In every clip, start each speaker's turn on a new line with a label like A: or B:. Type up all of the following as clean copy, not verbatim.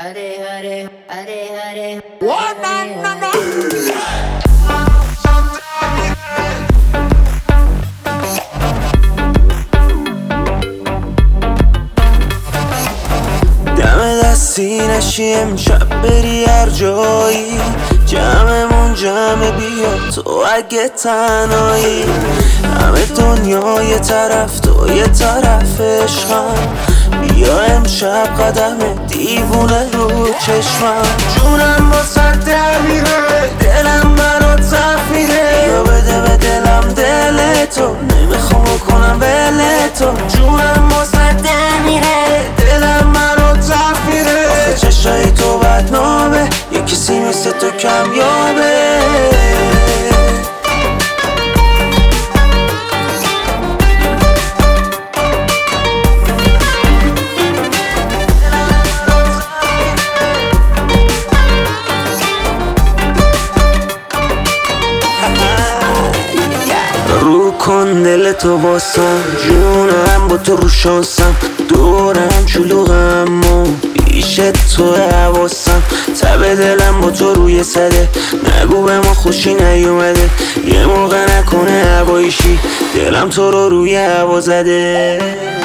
A: Hare Hare, Hare Hare.
B: One and no. دم دستی نشی امشب بری هر جایی، جمعمون جمع بیا تو اگه تنهایی. همه دنیا یه طرف تو یه طرف عشقم، بیا امشب قدم دیوونه رو چشمم. جونم با سر در میره، دلم برات صف میره. بیا بده به دلم دل تو، نمیخوام کنم ول تو. جونم با سر در میره، دلم برات صف میره. آخه چشای تو بدنامه، یه کسی مثل تو کمیابه. رو کن دل تو باسم، جونم با تو رو شانسم. دورم شلوغم و پیش تو حواسم. تب دلم با تو روی سده، نگو به ما خوشی نیومده. یه موقع نکنه هوایشی، دلم تو رو روی هوا زده.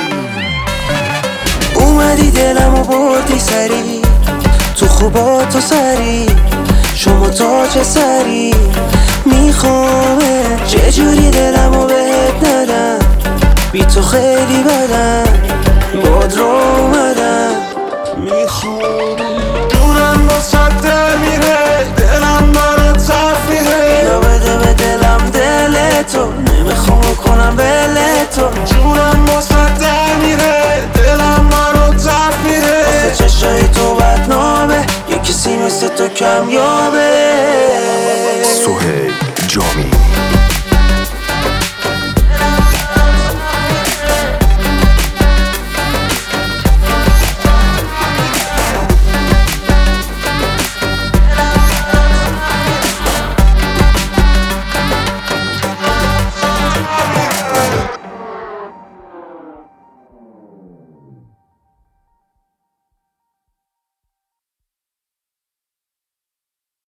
B: اومدی دلم و بردی سری، تو خوبا تو سری. شما تاج سری میخوامه، چجوری دلمو بهت ندم. بی تو خیلی بدم، باد رو اومدم. میخوام دورم با سد در میره، دلم برات صف میره. بیا بده به دلم دل تو، نمیخوام کنم ول تو. جونم با سد در میره، دلم برات صف میره. آخه چشای تو بدنامه، یه کسی مثل تو کمیابه.